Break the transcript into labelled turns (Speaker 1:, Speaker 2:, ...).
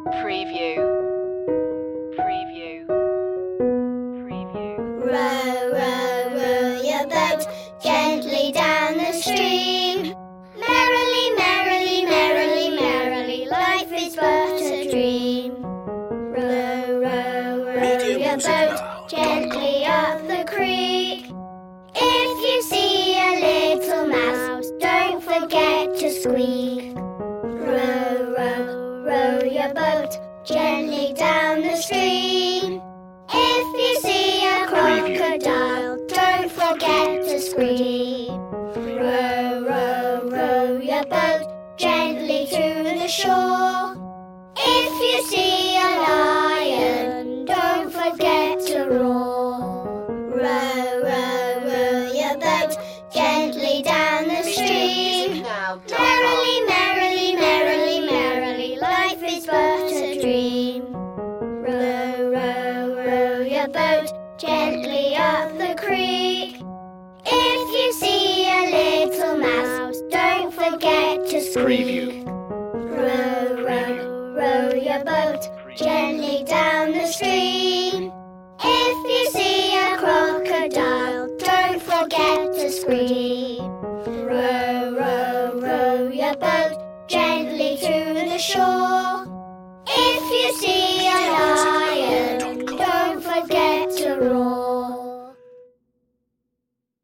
Speaker 1: Preview. Preview. Preview.
Speaker 2: Row, row, row your boat gently down the stream. Merrily, merrily, merrily, merrily, life is but a dream. Row, row, row your boat gently up the creek. If you see a little mouse, don't forget to squeak. Row, row, row your boat gently down the stream. If you see a crocodile, don't forget to scream. Row, row, row your boat gently to the shore. If you see a lion, don't forget to roar. Row, row, row your boat gently down the stream. Merrily, merrily, merrily, merrily, life is but a dream. Row, row, row your boat gently up the creek. If you see a little mouse, don't forget to squeak. Row, row, row your boat gently down the stream. If you see a crocodile, don't forget to scream. Row, row, row your boat gently to the shore. If you see